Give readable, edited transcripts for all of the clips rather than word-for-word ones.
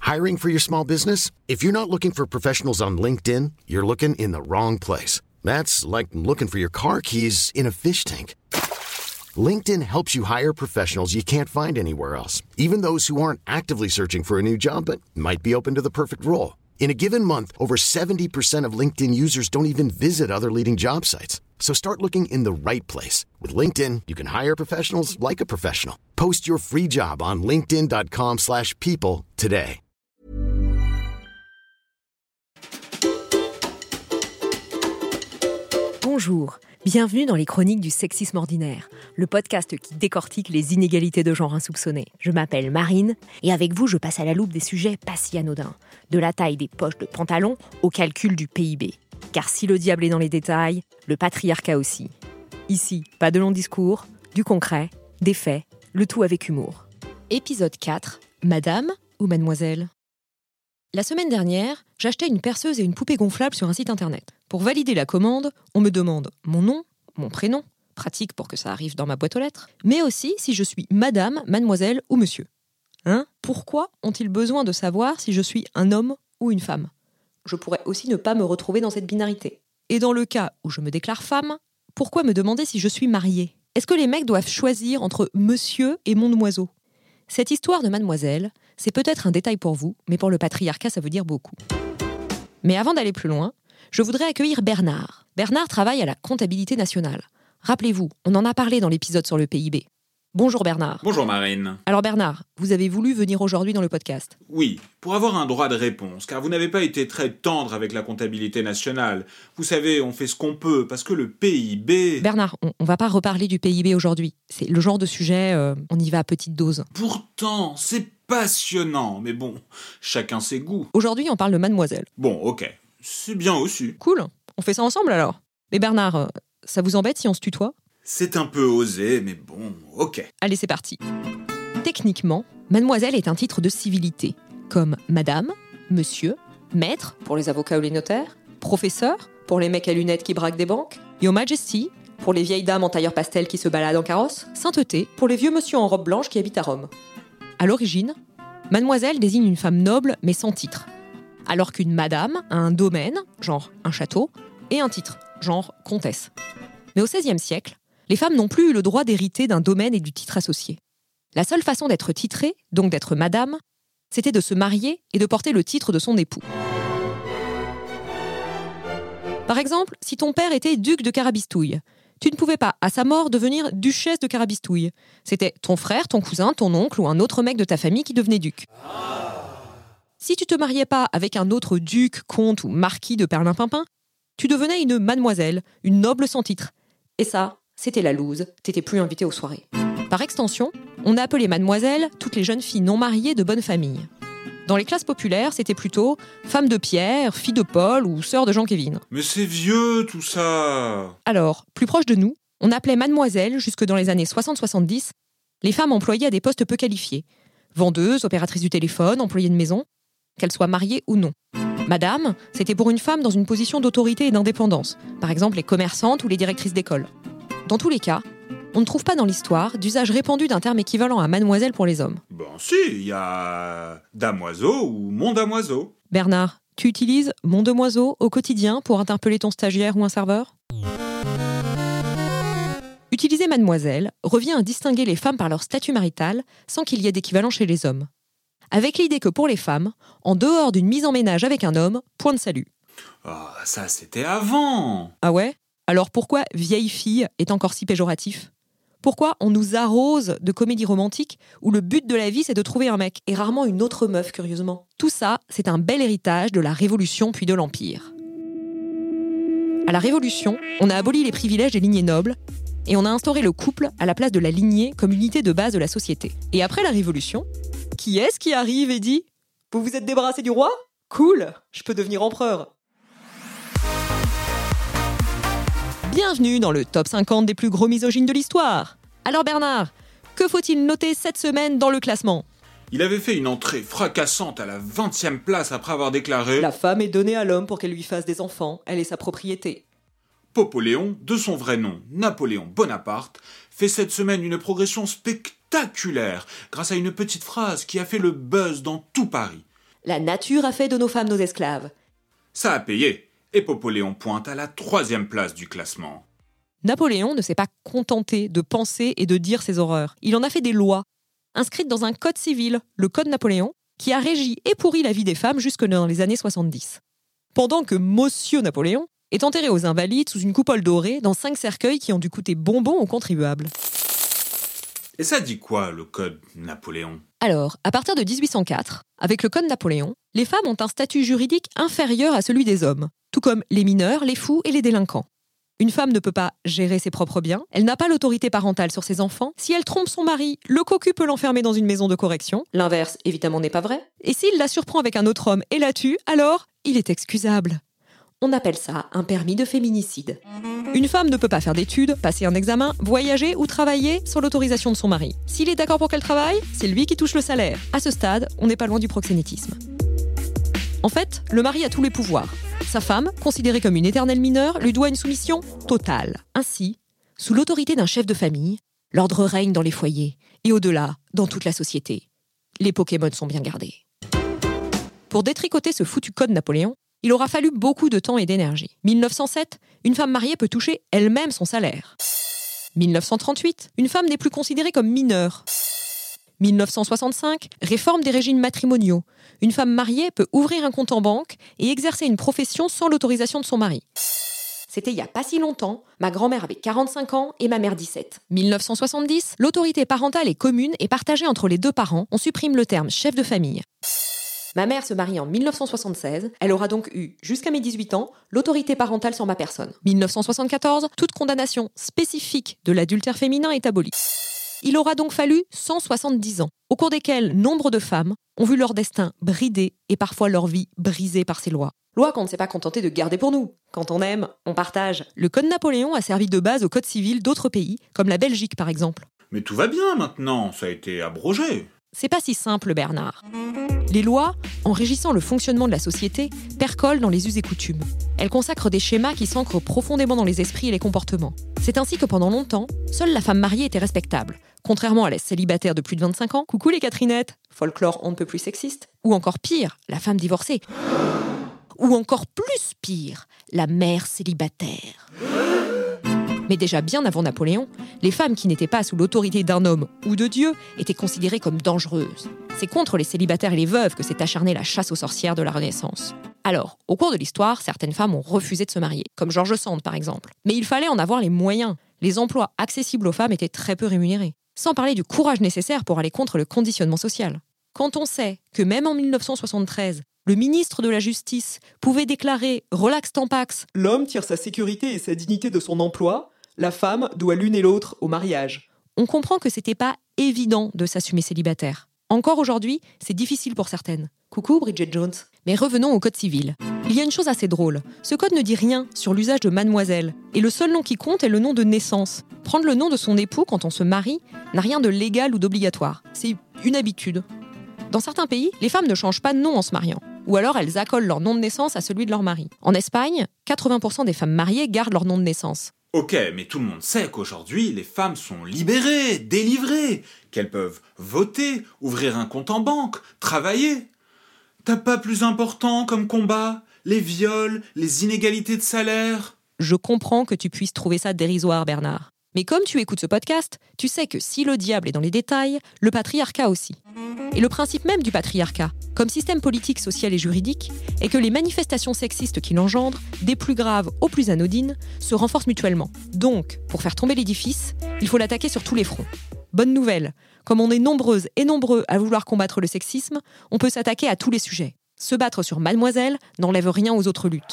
Hiring for your small business? If you're not looking for professionals on LinkedIn, you're looking in the wrong place. That's like looking for your car keys in a fish tank. LinkedIn helps you hire professionals you can't find anywhere else, even those who aren't actively searching for a new job but might be open to the perfect role. In a given month, over 70% of LinkedIn users don't even visit other leading job sites. So start looking in the right place. With LinkedIn, you can hire professionals like a professional. Post your free job on linkedin.com/people today. Bonjour, bienvenue dans les Chroniques du Sexisme Ordinaire, le podcast qui décortique les inégalités de genre insoupçonnées. Je m'appelle Marine, et avec vous, je passe à la loupe des sujets pas si anodins, de la taille des poches de pantalon au calcul du PIB. Car si le diable est dans les détails, le patriarcat aussi. Ici, pas de long discours, du concret, des faits, le tout avec humour. Épisode 4, Madame ou Mademoiselle ? La semaine dernière, j'achetais une perceuse et une poupée gonflable sur un site internet. Pour valider la commande, on me demande mon nom, mon prénom, pratique pour que ça arrive dans ma boîte aux lettres, mais aussi si je suis madame, mademoiselle ou monsieur. Pourquoi ont-ils besoin de savoir si je suis un homme ou une femme ? Je pourrais aussi ne pas me retrouver dans cette binarité. Et dans le cas où je me déclare femme, pourquoi me demander si je suis mariée ? Est-ce que les mecs doivent choisir entre monsieur et mon oiseau ? Cette histoire de mademoiselle, c'est peut-être un détail pour vous, mais pour le patriarcat, ça veut dire beaucoup. Mais avant d'aller plus loin, je voudrais accueillir Bernard. Bernard travaille à la comptabilité nationale. Rappelez-vous, on en a parlé dans l'épisode sur le PIB. Bonjour Bernard. Bonjour Marine. Alors Bernard, vous avez voulu venir aujourd'hui dans le podcast ? Oui, pour avoir un droit de réponse, car vous n'avez pas été très tendre avec la comptabilité nationale. Vous savez, on fait ce qu'on peut, parce que le PIB... Bernard, on va pas reparler du PIB aujourd'hui. C'est le genre de sujet, on y va à petite dose. Pourtant, c'est passionnant, mais bon, chacun ses goûts. Aujourd'hui, on parle de mademoiselle. Bon, ok, c'est bien aussi. Cool, on fait ça ensemble alors. Mais Bernard, ça vous embête si on se tutoie ? C'est un peu osé, mais bon, ok. Allez, c'est parti. Techniquement, mademoiselle est un titre de civilité, comme madame, monsieur, maître, pour les avocats ou les notaires, professeur, pour les mecs à lunettes qui braquent des banques, Your Majesty, pour les vieilles dames en tailleur pastel qui se baladent en carrosse, sainteté, pour les vieux monsieur en robe blanche qui habitent à Rome. À l'origine, mademoiselle désigne une femme noble mais sans titre, alors qu'une madame a un domaine, genre un château, et un titre, genre comtesse. Mais au XVIe siècle, les femmes n'ont plus eu le droit d'hériter d'un domaine et du titre associé. La seule façon d'être titrée, donc d'être madame, c'était de se marier et de porter le titre de son époux. Par exemple, si ton père était duc de Carabistouille, tu ne pouvais pas, à sa mort, devenir duchesse de Carabistouille. C'était ton frère, ton cousin, ton oncle ou un autre mec de ta famille qui devenait duc. Si tu te mariais pas avec un autre duc, comte ou marquis de Perlimpinpin, tu devenais une mademoiselle, une noble sans titre. Et ça, c'était la loose, t'étais plus invité aux soirées. Par extension, on a appelé mademoiselle toutes les jeunes filles non mariées de bonne famille. Dans les classes populaires, c'était plutôt femme de Pierre, fille de Paul ou sœur de Jean-Kévin. Mais c'est vieux tout ça. Alors, plus proche de nous, on appelait mademoiselle, jusque dans les années 60-70, les femmes employées à des postes peu qualifiés. Vendeuses, opératrices du téléphone, employées de maison, qu'elles soient mariées ou non. Madame, c'était pour une femme dans une position d'autorité et d'indépendance, par exemple les commerçantes ou les directrices d'école. Dans tous les cas, on ne trouve pas dans l'histoire d'usage répandu d'un terme équivalent à mademoiselle pour les hommes. Bon si, il y a damoiseau ou mon damoiseau. Bernard, tu utilises mon demoiseau au quotidien pour interpeller ton stagiaire ou un serveur ? Utiliser mademoiselle revient à distinguer les femmes par leur statut marital sans qu'il y ait d'équivalent chez les hommes. Avec l'idée que pour les femmes, en dehors d'une mise en ménage avec un homme, point de salut. Ah, ça c'était avant. Ah ouais ? Alors pourquoi « vieille fille » est encore si péjoratif ? Pourquoi on nous arrose de comédies romantiques où le but de la vie c'est de trouver un mec, et rarement une autre meuf curieusement ? Tout ça, c'est un bel héritage de la Révolution puis de l'Empire. À la Révolution, on a aboli les privilèges des lignées nobles, et on a instauré le couple à la place de la lignée comme unité de base de la société. Et après la Révolution, qui est-ce qui arrive et dit « Vous vous êtes débarrassé du roi ? Cool, je peux devenir empereur !» Bienvenue dans le top 50 des plus gros misogynes de l'histoire. Alors Bernard, que faut-il noter cette semaine dans le classement ? Il avait fait une entrée fracassante à la 20e place après avoir déclaré « La femme est donnée à l'homme pour qu'elle lui fasse des enfants, elle est sa propriété. » Popoléon, de son vrai nom, Napoléon Bonaparte, fait cette semaine une progression spectaculaire grâce à une petite phrase qui a fait le buzz dans tout Paris. La nature a fait de nos femmes nos esclaves. Ça a payé, et Napoléon pointe à la 3e place du classement. Napoléon ne s'est pas contenté de penser et de dire ses horreurs. Il en a fait des lois, inscrites dans un code civil, le Code Napoléon, qui a régi et pourri la vie des femmes jusque dans les années 70. Pendant que Monsieur Napoléon est enterré aux Invalides sous une coupole dorée dans 5 cercueils qui ont dû coûter bonbons aux contribuables. Et ça dit quoi, le Code Napoléon ? Alors, à partir de 1804, avec le Code Napoléon, les femmes ont un statut juridique inférieur à celui des hommes, tout comme les mineurs, les fous et les délinquants. Une femme ne peut pas gérer ses propres biens, elle n'a pas l'autorité parentale sur ses enfants. Si elle trompe son mari, le cocu peut l'enfermer dans une maison de correction. L'inverse, évidemment, n'est pas vrai. Et s'il la surprend avec un autre homme et la tue, alors, il est excusable. On appelle ça un permis de féminicide. Une femme ne peut pas faire d'études, passer un examen, voyager ou travailler sans l'autorisation de son mari. S'il est d'accord pour qu'elle travaille, c'est lui qui touche le salaire. À ce stade, on n'est pas loin du proxénétisme. En fait, le mari a tous les pouvoirs. Sa femme, considérée comme une éternelle mineure, lui doit une soumission totale. Ainsi, sous l'autorité d'un chef de famille, l'ordre règne dans les foyers et au-delà, dans toute la société. Les Pokémon sont bien gardés. Pour détricoter ce foutu code Napoléon, il aura fallu beaucoup de temps et d'énergie. 1907, une femme mariée peut toucher elle-même son salaire. 1938, une femme n'est plus considérée comme mineure. 1965, réforme des régimes matrimoniaux. Une femme mariée peut ouvrir un compte en banque et exercer une profession sans l'autorisation de son mari. C'était il n'y a pas si longtemps, ma grand-mère avait 45 ans et ma mère 17. 1970, l'autorité parentale est commune et partagée entre les 2 parents. On supprime le terme chef de famille. Ma mère se marie en 1976, elle aura donc eu, jusqu'à mes 18 ans, l'autorité parentale sur ma personne. 1974, toute condamnation spécifique de l'adultère féminin est abolie. Il aura donc fallu 170 ans, au cours desquels nombre de femmes ont vu leur destin bridé et parfois leur vie brisée par ces lois. Lois qu'on ne s'est pas contenté de garder pour nous. Quand on aime, on partage. Le Code Napoléon a servi de base au Code civil d'autres pays, comme la Belgique par exemple. Mais tout va bien maintenant, ça a été abrogé. C'est pas si simple, Bernard. Les lois, en régissant le fonctionnement de la société, percolent dans les us et coutumes. Elles consacrent des schémas qui s'ancrent profondément dans les esprits et les comportements. C'est ainsi que pendant longtemps, seule la femme mariée était respectable. Contrairement à la célibataire de plus de 25 ans, coucou les Catherinettes, folklore on ne peut plus sexiste. Ou encore pire, la femme divorcée. Ou encore plus pire, la mère célibataire. Mais déjà bien avant Napoléon, les femmes qui n'étaient pas sous l'autorité d'un homme ou de Dieu étaient considérées comme dangereuses. C'est contre les célibataires et les veuves que s'est acharnée la chasse aux sorcières de la Renaissance. Alors, au cours de l'histoire, certaines femmes ont refusé de se marier, comme George Sand par exemple. Mais il fallait en avoir les moyens. Les emplois accessibles aux femmes étaient très peu rémunérés. Sans parler du courage nécessaire pour aller contre le conditionnement social. Quand on sait que même en 1973, le ministre de la Justice pouvait déclarer « relax tampax », l'homme tire sa sécurité et sa dignité de son emploi, la femme doit l'une et l'autre au mariage. On comprend que c'était pas évident de s'assumer célibataire. Encore aujourd'hui, c'est difficile pour certaines. Coucou Bridget Jones. Mais revenons au code civil. Il y a une chose assez drôle. Ce code ne dit rien sur l'usage de mademoiselle. Et le seul nom qui compte est le nom de naissance. Prendre le nom de son époux quand on se marie n'a rien de légal ou d'obligatoire. C'est une habitude. Dans certains pays, les femmes ne changent pas de nom en se mariant. Ou alors elles accolent leur nom de naissance à celui de leur mari. En Espagne, 80% des femmes mariées gardent leur nom de naissance. Ok, mais tout le monde sait qu'aujourd'hui, les femmes sont libérées, délivrées, qu'elles peuvent voter, ouvrir un compte en banque, travailler. T'as pas plus important comme combat ? Les viols, les inégalités de salaire ? Je comprends que tu puisses trouver ça dérisoire, Bernard. Mais comme tu écoutes ce podcast, tu sais que si le diable est dans les détails, le patriarcat aussi. Et le principe même du patriarcat, comme système politique, social et juridique, est que les manifestations sexistes qu'il engendre, des plus graves aux plus anodines, se renforcent mutuellement. Donc, pour faire tomber l'édifice, il faut l'attaquer sur tous les fronts. Bonne nouvelle, comme on est nombreuses et nombreux à vouloir combattre le sexisme, on peut s'attaquer à tous les sujets. Se battre sur mademoiselle n'enlève rien aux autres luttes.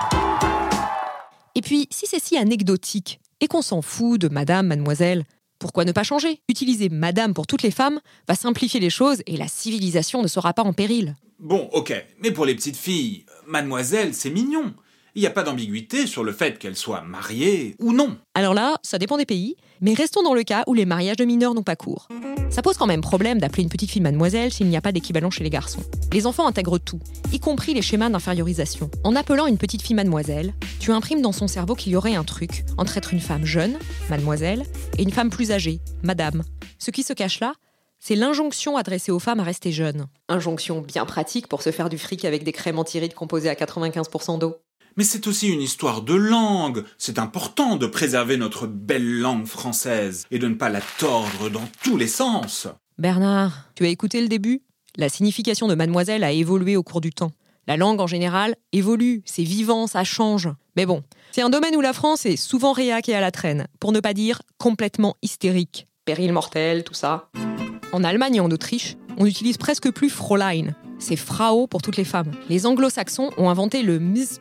Et puis, si c'est si anecdotique, et qu'on s'en fout de madame, mademoiselle, pourquoi ne pas changer ? Utiliser madame pour toutes les femmes va simplifier les choses et la civilisation ne sera pas en péril. Bon, ok, mais pour les petites filles, mademoiselle, c'est mignon. Il n'y a pas d'ambiguïté sur le fait qu'elle soit mariée ou non. Alors là, ça dépend des pays, mais restons dans le cas où les mariages de mineurs n'ont pas cours. Ça pose quand même problème d'appeler une petite fille mademoiselle s'il n'y a pas d'équivalent chez les garçons. Les enfants intègrent tout, y compris les schémas d'infériorisation. En appelant une petite fille mademoiselle, tu imprimes dans son cerveau qu'il y aurait un truc entre être une femme jeune, mademoiselle, et une femme plus âgée, madame. Ce qui se cache là, C'est l'injonction adressée aux femmes à rester jeunes. Injonction bien pratique pour se faire du fric avec des crèmes anti-rides composées à 95% d'eau. Mais c'est aussi une histoire de langue. C'est important de préserver notre belle langue française et de ne pas la tordre dans tous les sens. Bernard, tu as écouté le début ? La signification de mademoiselle a évolué au cours du temps. La langue, en général, évolue, c'est vivant, ça change. Mais bon, c'est un domaine où la France est souvent réac et à la traîne, pour ne pas dire complètement hystérique. Péril mortel, tout ça. En Allemagne et en Autriche, on n'utilise presque plus Fräulein. C'est Frau pour toutes les femmes. Les anglo-saxons ont inventé le MS,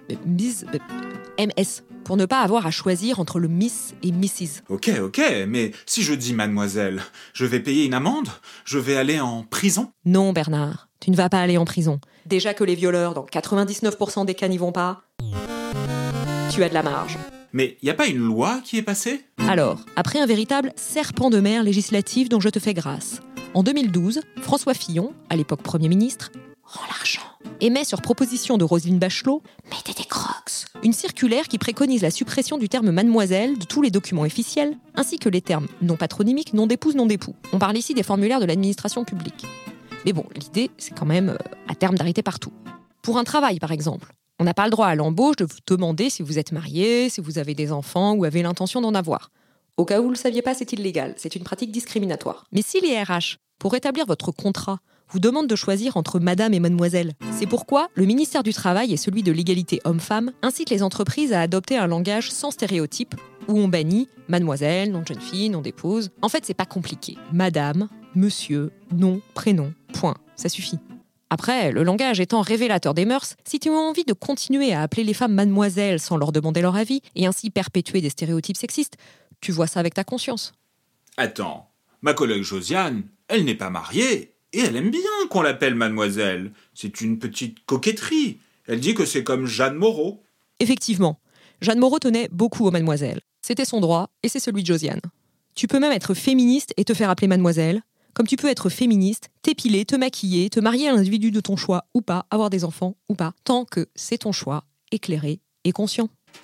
pour ne pas avoir à choisir entre le Miss et Mrs. Ok, mais si je dis mademoiselle, je vais payer une amende ? Je vais aller en prison ? Non, Bernard, tu ne vas pas aller en prison. Déjà que les violeurs, dans 99% des cas, n'y vont pas, tu as de la marge. Mais y a pas une loi qui est passée ? Alors, après un véritable serpent de mer législatif dont je te fais grâce, en 2012, François Fillon, à l'époque Premier ministre, rend l'argent, émet sur proposition de Roselyne Bachelot, mettez des crocs, une circulaire qui préconise la suppression du terme mademoiselle de tous les documents officiels, ainsi que les termes non patronymiques, non d'épouse, non d'époux. On parle ici des formulaires de l'administration publique. Mais bon, l'idée, c'est quand même, à terme, d'arrêter partout. Pour un travail, par exemple, on n'a pas le droit à l'embauche de vous demander si vous êtes marié, si vous avez des enfants ou avez l'intention d'en avoir. Au cas où vous ne le saviez pas, c'est illégal, c'est une pratique discriminatoire. Mais si les RH, pour établir votre contrat, vous demandent de choisir entre madame et mademoiselle, c'est pourquoi le ministère du Travail et celui de l'égalité homme-femme incitent les entreprises à adopter un langage sans stéréotype, où on bannit mademoiselle, nom de jeune fille, nom d'épouse. En fait, c'est pas compliqué. Madame, monsieur, nom, prénom, point. Ça suffit. Après, le langage étant révélateur des mœurs, si tu as envie de continuer à appeler les femmes mademoiselle sans leur demander leur avis, et ainsi perpétuer des stéréotypes sexistes, tu vois ça avec ta conscience. Attends, ma collègue Josiane, elle n'est pas mariée, et elle aime bien qu'on l'appelle mademoiselle. C'est une petite coquetterie. Elle dit que c'est comme Jeanne Moreau. Effectivement, Jeanne Moreau tenait beaucoup aux mademoiselles. C'était son droit, et c'est celui de Josiane. Tu peux même être féministe et te faire appeler mademoiselle, comme tu peux être féministe, t'épiler, te maquiller, te marier à l'individu de ton choix ou pas, avoir des enfants ou pas, tant que c'est ton choix, éclairé et conscient.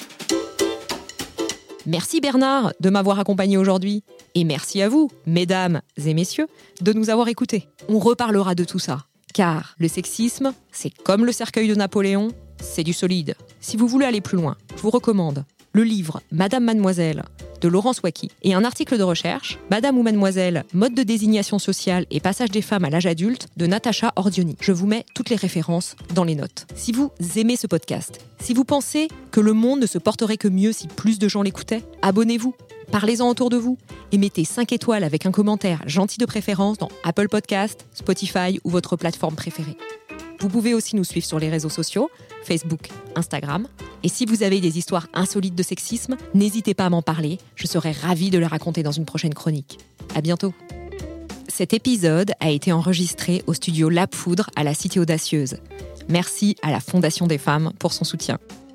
Merci Bernard de m'avoir accompagné aujourd'hui. Et merci à vous, mesdames et messieurs, de nous avoir écoutés. On reparlera de tout ça. Car le sexisme, c'est comme le cercueil de Napoléon, c'est du solide. Si vous voulez aller plus loin, je vous recommande le livre Madame Mademoiselle de Laurence Wacky et un article de recherche Madame ou Mademoiselle, mode de désignation sociale et passage des femmes à l'âge adulte de Natacha Ordioni. Je vous mets toutes les références dans les notes. Si vous aimez ce podcast, si vous pensez que le monde ne se porterait que mieux si plus de gens l'écoutaient, abonnez-vous, parlez-en autour de vous et mettez 5 étoiles avec un commentaire gentil de préférence dans Apple Podcasts, Spotify ou votre plateforme préférée. Vous pouvez aussi nous suivre sur les réseaux sociaux, Facebook, Instagram. Et si vous avez des histoires insolites de sexisme, n'hésitez pas à m'en parler. Je serai ravie de les raconter dans une prochaine chronique. À bientôt. Cet épisode a été enregistré au studio La Poudre à la Cité Audacieuse. Merci à la Fondation des femmes pour son soutien.